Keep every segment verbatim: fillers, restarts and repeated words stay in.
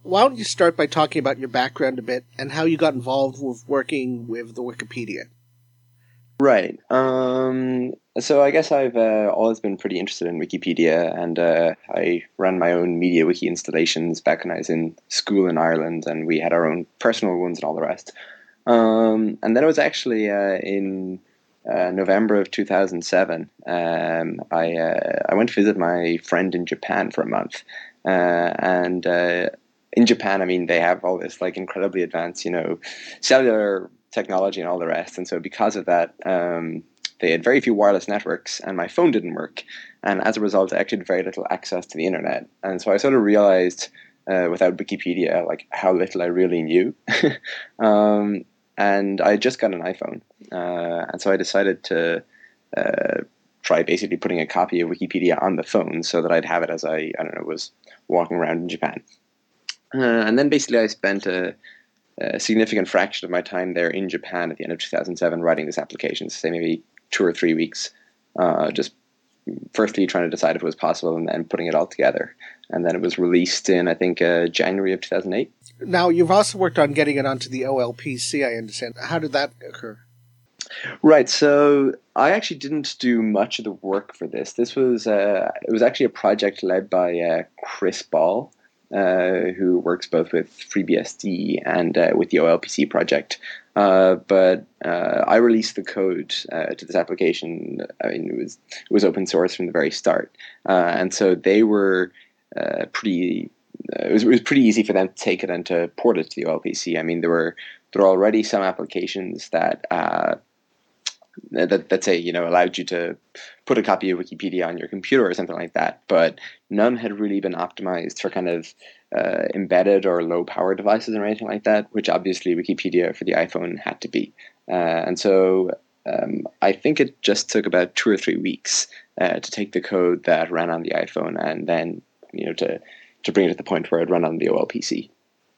why don't you start by talking about your background a bit and how you got involved with working with the Wikipedia? Right. Um, so I guess I've uh, always been pretty interested in Wikipedia, and uh, I ran my own MediaWiki installations back when I was in school in Ireland, and we had our own personal ones and all the rest. Um, and then it was actually uh, in uh, November of two thousand seven. Um, I uh, I went to visit my friend in Japan for a month, uh, and uh, in Japan, I mean, they have all this like incredibly advanced, you know, cellular technology and all the rest. And so because of that, um, they had very few wireless networks, and my phone didn't work. And as a result, I actually had very little access to the internet. And so I sort of realized uh, without Wikipedia, like how little I really knew. um, and I just got an iPhone. Uh, and so I decided to uh, try basically putting a copy of Wikipedia on the phone so that I'd have it as I, I don't know, was walking around in Japan. Uh, and then basically I spent a a significant fraction of my time there in Japan at the end of two thousand seven writing this application, so say maybe two or three weeks, uh, just firstly trying to decide if it was possible and then putting it all together. And then it was released in, I think, uh, January of two thousand eight. Now, you've also worked on getting it onto the O L P C, I understand. How did that occur? Right, so I actually didn't do much of the work for this. This was, uh, it was actually a project led by uh, Chris Ball, Uh, who works both with FreeBSD and uh, with the O L P C project. Uh, but uh, I released the code uh, to this application. I mean, it was it was open source from the very start, uh, and so they were uh, pretty. Uh, it was it was pretty easy for them to take it and to port it to the O L P C. I mean, there were there were already some applications that. Uh, That, that say, you know, allowed you to put a copy of Wikipedia on your computer or something like that, but none had really been optimized for kind of uh, embedded or low power devices or anything like that, which obviously Wikipedia for the iPhone had to be. Uh, and so um, I think it just took about two or three weeks uh, to take the code that ran on the iPhone and then, you know, to, to bring it to the point where it ran on the O L P C.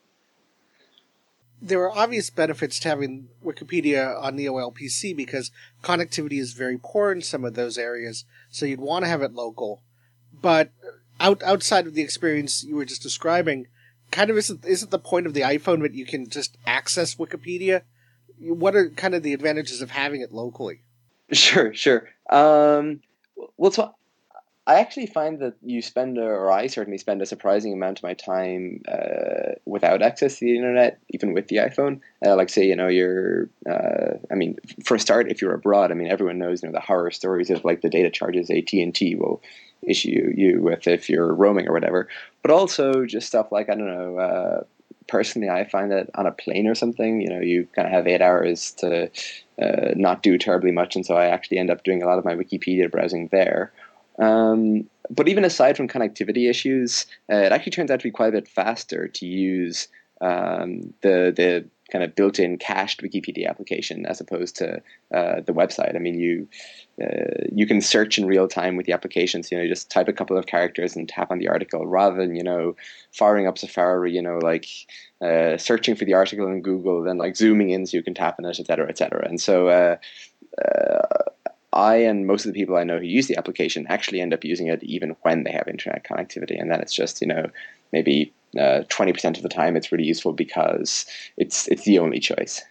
There are obvious benefits to having Wikipedia on the O L P C because connectivity is very poor in some of those areas, so you'd want to have it local. But out, outside of the experience you were just describing, kind of isn't, isn't the point of the iPhone that you can just access Wikipedia? What are kind of the advantages of having it locally? Sure, sure. Um, well, so I actually find that you spend, a, or I certainly spend a surprising amount of my time uh, without access to the internet, even with the iPhone. Uh, like, say, you know, you're, uh, I mean, for a start, if you're abroad, I mean, everyone knows, you know, the horror stories of like the data charges A T and T will issue you with if you're roaming or whatever. But also just stuff like, I don't know, uh, personally, I find that on a plane or something, you know, you kind of have eight hours to uh, not do terribly much. And so I actually end up doing a lot of my Wikipedia browsing there. Um, but even aside from connectivity issues, uh, it actually turns out to be quite a bit faster to use um, the the kind of built-in cached Wikipedia application as opposed to uh, the website. I mean, you uh, you can search in real time with the applications. You know, you just type a couple of characters and tap on the article, rather than, you know, firing up Safari, you know, like uh, searching for the article in Google, then like zooming in so you can tap on it, et cetera, et cetera. And so. Uh, uh, I and most of the people I know who use the application actually end up using it even when they have internet connectivity. And then it's just, you know, maybe uh, twenty percent of the time it's really useful because it's it's the only choice.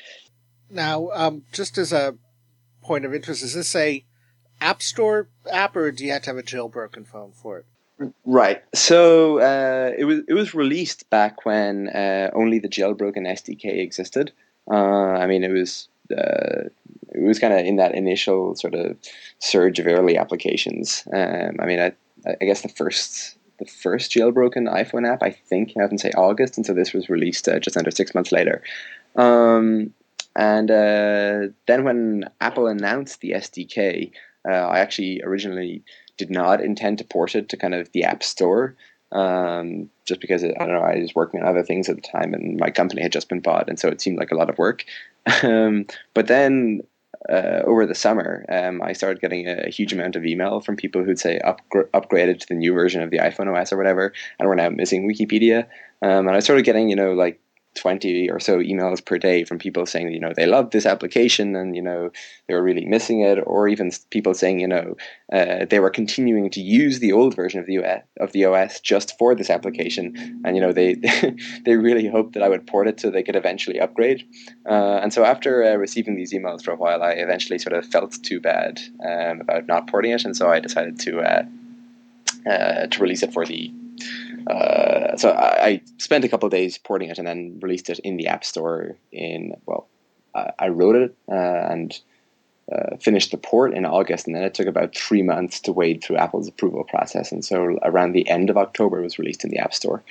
Now, um, just as a point of interest, is this a App Store app, or do you have to have a jailbroken phone for it? Right. So uh, it was it was released back when uh, only the jailbroken S D K existed. Uh, I mean, it was... Uh, it was kind of in that initial sort of surge of early applications. Um, I mean, I, I guess the first the first jailbroken iPhone app, I think, happened to say August, and so this was released uh, just under six months later. Um, and uh, then when Apple announced the S D K, uh, I actually originally did not intend to port it to kind of the App Store. Um, just because, it, I don't know, I was working on other things at the time and my company had just been bought, and so it seemed like a lot of work. Um, but then uh, over the summer, um, I started getting a huge amount of email from people who'd say upgr- upgraded to the new version of the iPhone O S or whatever, and were now missing Wikipedia. Um, and I started getting, you know, like twenty or so emails per day from people saying, you know, they loved this application and, you know, they were really missing it, or even people saying, you know, uh, they were continuing to use the old version of the U S, of the O S just for this application. And, you know, they they really hoped that I would port it so they could eventually upgrade. Uh, and so after uh, receiving these emails for a while, I eventually sort of felt too bad um, about not porting it. And so I decided to uh, uh, to release it for the Uh, so I, I spent a couple of days porting it and then released it in the App Store in, well, I, I wrote it uh, and uh, finished the port in August, and then it took about three months to wade through Apple's approval process. And so around the end of October, it was released in the App Store.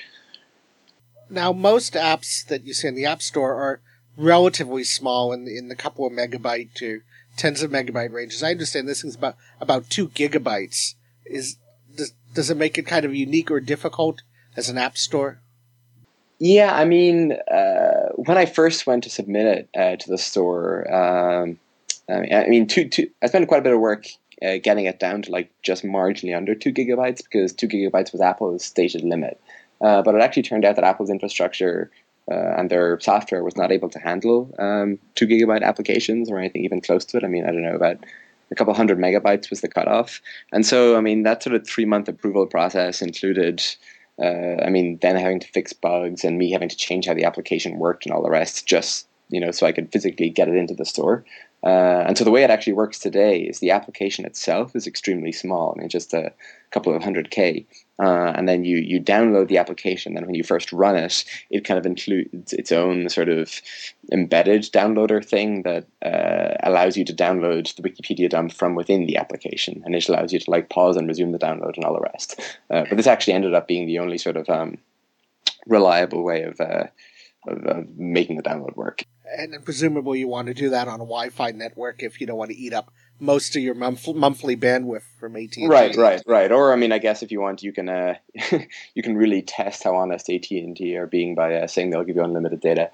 Now, most apps that you see in the App Store are relatively small in the, in the couple of megabyte to tens of megabyte ranges. I understand this thing's about, about two gigabytes. Is Does, does it make it kind of unique or difficult as an app store? Yeah, I mean, uh, when I first went to submit it uh, to the store, um, I mean, I, mean two, two, I spent quite a bit of work uh, getting it down to like just marginally under two gigabytes because two gigabytes was Apple's stated limit. Uh, but it actually turned out that Apple's infrastructure uh, and their software was not able to handle um, two gigabyte applications or anything even close to it. I mean, I don't know, about a couple hundred megabytes was the cutoff. And so, I mean, that sort of three-month approval process included, uh, I mean, then having to fix bugs and me having to change how the application worked and all the rest, just, you know, so I could physically get it into the store. Uh, and so the way it actually works today is the application itself is extremely small. I mean, just a couple of hundred K. Uh, and then you, you download the application. Then when you first run it, it kind of includes its own sort of embedded downloader thing that uh, allows you to download the Wikipedia dump from within the application. And it allows you to like pause and resume the download and all the rest. Uh, but this actually ended up being the only sort of um, reliable way of, uh, of, of making the download work. And presumably you want to do that on a Wi-Fi network if you don't want to eat up most of your month- monthly bandwidth from A T and T. Right, right, right. Or, I mean, I guess if you want, you can uh, you can really test how honest A T and T are being by uh, saying they'll give you unlimited data.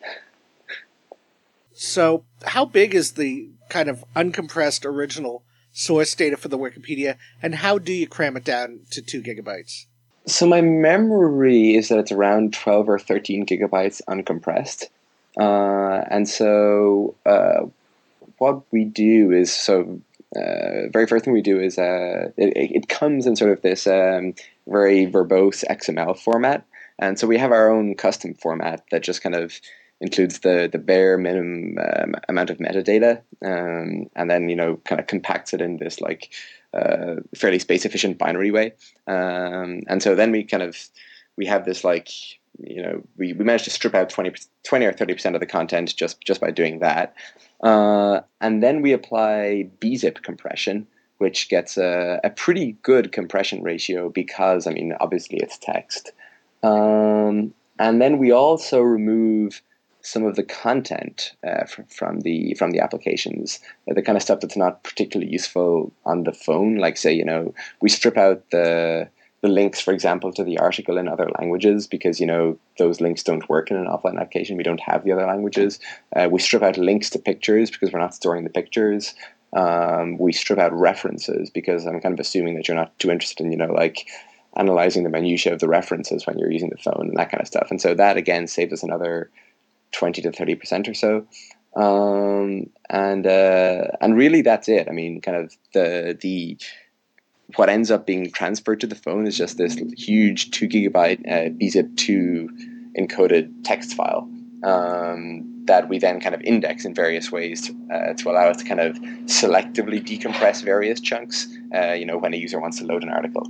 So how big is the kind of uncompressed original source data for the Wikipedia, and how do you cram it down to two gigabytes? So my memory is that it's around twelve or thirteen gigabytes uncompressed. Uh, and so uh, what we do is, so uh, very first thing we do is uh, it, it comes in sort of this um, very verbose X M L format. And so we have our own custom format that just kind of includes the, the bare minimum um, amount of metadata, um, and then, you know, kind of compacts it in this like uh, fairly space efficient binary way. Um, and so then we kind of, we have this like, you know, we, we managed to strip out twenty, twenty or thirty percent of the content just, just by doing that. Uh, and then we apply B zip compression, which gets a, a pretty good compression ratio because, I mean, obviously it's text. Um, and then we also remove some of the content uh, from, from the from the applications, the kind of stuff that's not particularly useful on the phone. Like, say, you know, we strip out the the links, for example, to the article in other languages because, you know, those links don't work in an offline application. We don't have the other languages. Uh, we strip out links to pictures because we're not storing the pictures. Um, we strip out references because I'm kind of assuming that you're not too interested in, you know, like analyzing the minutiae of the references when you're using the phone and that kind of stuff. And so that, again, saves us another twenty to thirty percent or so. Um, and uh, and really that's it. I mean, kind of the the... what ends up being transferred to the phone is just this huge two gigabyte uh, B zip two encoded text file um, that we then kind of index in various ways to, uh, to allow us to kind of selectively decompress various chunks, uh, you know, when a user wants to load an article.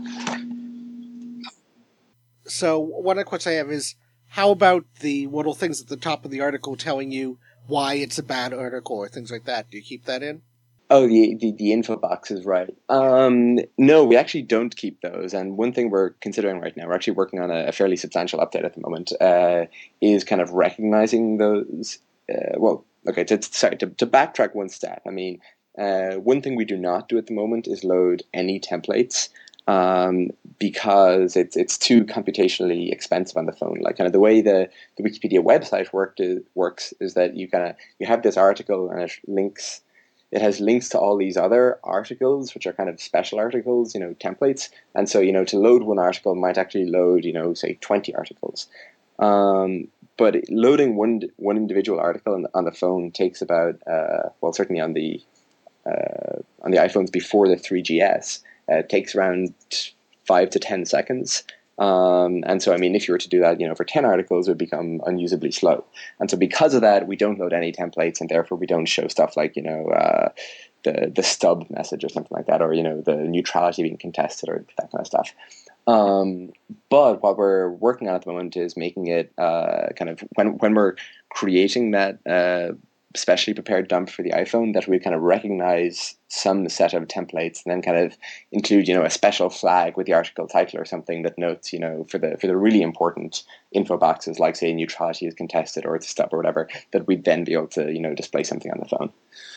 So one of the questions I have is, how about the little things at the top of the article telling you why it's a bad article or things like that? Do you keep that in? Oh, the, the the info box is right. Um, no, we actually don't keep those. And one thing we're considering right now, we're actually working on a, a fairly substantial update at the moment, uh, is kind of recognizing those. Uh, well, okay, to, sorry, to, to backtrack one step. I mean, uh, one thing we do not do at the moment is load any templates um, because it's it's too computationally expensive on the phone. Like, kind of the way the, the Wikipedia website worked is, works is that you kind of you have this article and it links. It has links to all these other articles, which are kind of special articles, you know, templates. And so, you know, to load one article might actually load, you know, say twenty articles. Um, but loading one one individual article on the, on the phone takes about uh, well, certainly on the uh, on the iPhones before the three G S, uh, it takes around five to ten seconds. Um, and so, I mean, if you were to do that, you know, for ten articles, it would become unusably slow. And so because of that, we don't load any templates, and therefore we don't show stuff like, you know, uh, the the stub message or something like that, or, you know, the neutrality being contested or that kind of stuff. Um, but what we're working on at the moment is making it uh, kind of, when when we're creating that uh, specially prepared dump for the iPhone, that we kind of recognize some set of templates and then kind of include, you know, a special flag with the article title or something that notes, you know, for the for the really important info boxes, like say neutrality is contested or it's stub or whatever, that we'd then be able to, you know, display something on the phone.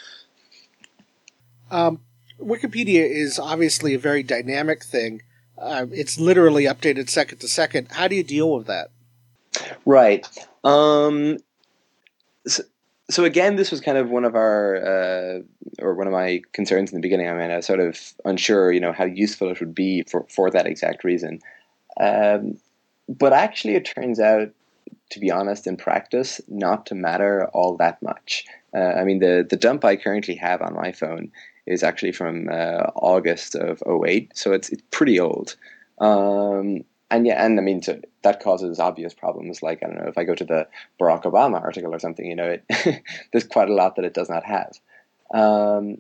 Um, Wikipedia is obviously a very dynamic thing. Uh, it's literally updated second to second. How do you deal with that? Right. Um, so, so again, this was kind of one of our, uh, or one of my concerns in the beginning. I mean, I was sort of unsure, you know, how useful it would be for, for that exact reason. Um, but actually, it turns out, to be honest, in practice, not to matter all that much. Uh, I mean, the, the dump I currently have on my phone is actually from uh, August of oh eight, so it's it's pretty old. Um, and yeah, and I mean, to, that causes obvious problems. Like, I don't know, if I go to the Barack Obama article or something, you know, it there's quite a lot that it does not have. Um,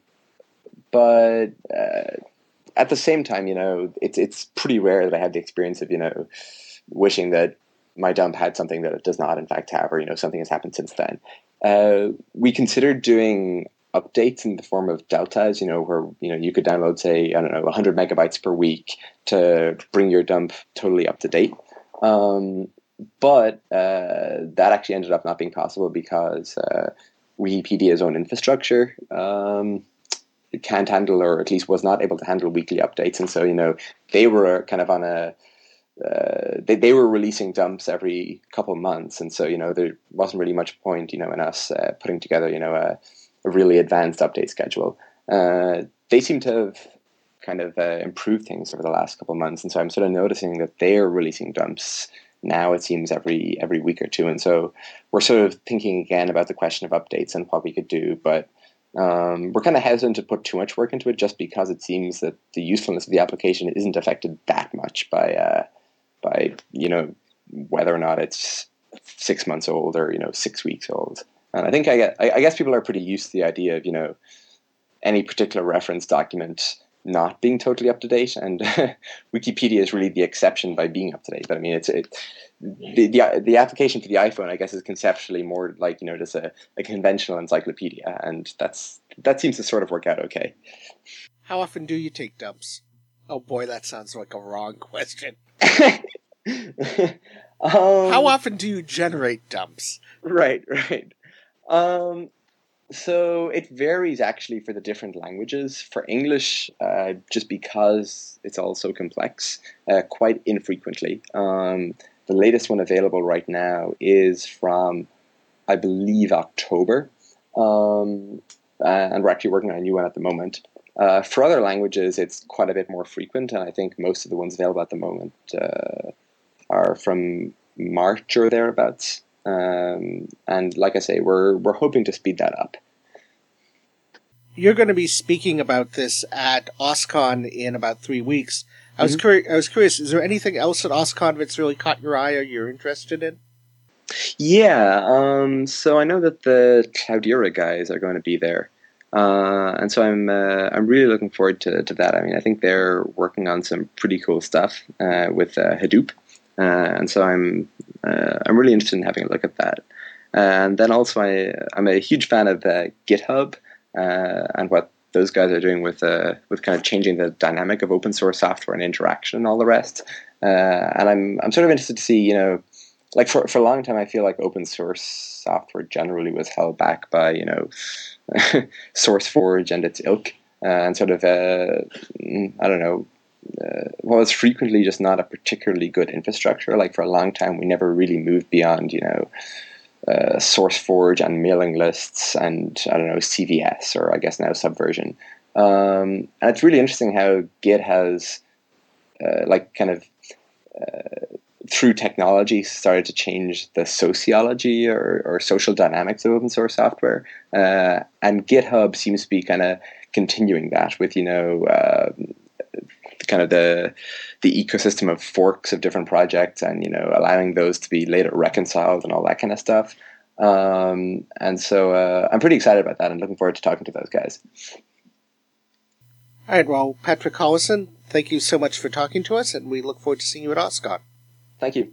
but uh, at the same time, you know, it's it's pretty rare that I have the experience of, you know, wishing that my dump had something that it does not in fact have, or, you know, something has happened since then. Uh, we considered doing updates in the form of deltas, you know, where, you know, you could download, say, I don't know, one hundred megabytes per week to bring your dump totally up to date. Um, but uh, that actually ended up not being possible because uh, Wikipedia's own infrastructure um, can't handle, or at least was not able to handle, weekly updates. And so, you know, they were kind of on a Uh, they, they were releasing dumps every couple months, and so, you know, there wasn't really much point, you know, in us uh, putting together, you know, a, a really advanced update schedule. Uh, they seem to have kind of uh, improved things over the last couple of months, and so I'm sort of noticing that they're releasing dumps now, it seems, every every week or two, and so we're sort of thinking again about the question of updates and what we could do, but um, we're kind of hesitant to put too much work into it, just because it seems that the usefulness of the application isn't affected that much by uh, by, you know, whether or not it's six months old or, you know, six weeks old. And I think I, get, I, I guess people are pretty used to the idea of, you know, any particular reference document not being totally up to date, and Wikipedia is really the exception by being up to date. But I mean, it's it, the, the the application for the iPhone, I guess, is conceptually more like, you know, just a, a conventional encyclopedia, and that's that seems to sort of work out okay. How often do you take dumps? Oh boy, that sounds like a wrong question. um, How often do you generate dumps? Right, right. Um, so it varies actually for the different languages. For English, uh, just because it's all so complex, uh, quite infrequently. Um, the latest one available right now is from, I believe, October. Um, and we're actually working on a new one at the moment. Uh, for other languages, it's quite a bit more frequent, and I think most of the ones available at the moment uh, are from March or thereabouts. Um, and like I say, we're we're hoping to speed that up. You're going to be speaking about this at OSCON in about three weeks. I was mm-hmm. curi- I was curious. Is there anything else at OSCON that's really caught your eye or you're interested in? Yeah. Um, so I know that the Cloudera guys are going to be there. Uh, and so I'm uh, I'm really looking forward to, to that. I mean, I think they're working on some pretty cool stuff uh, with uh, Hadoop, uh, and so I'm uh, I'm really interested in having a look at that. And then also I I'm a huge fan of uh, GitHub uh, and what those guys are doing with uh, with kind of changing the dynamic of open source software and interaction and all the rest. Uh, and I'm I'm sort of interested to see, you know, like for for a long time I feel like open source software generally was held back by, you know, SourceForge and its ilk, uh, and sort of, uh, I don't know, uh, well, it's frequently just not a particularly good infrastructure. Like for a long time, we never really moved beyond, you know, uh, SourceForge and mailing lists and, I don't know, C V S, or I guess now Subversion. Um, and it's really interesting how Git has, uh, like, kind of uh, through technology, started to change the sociology or, or social dynamics of open source software. Uh, and GitHub seems to be kind of continuing that with, you know, uh, kind of the the ecosystem of forks of different projects, and, you know, allowing those to be later reconciled and all that kind of stuff. Um, and so uh, I'm pretty excited about that and looking forward to talking to those guys. All right, well, Patrick Collison, thank you so much for talking to us, and we look forward to seeing you at OSCON. Thank you.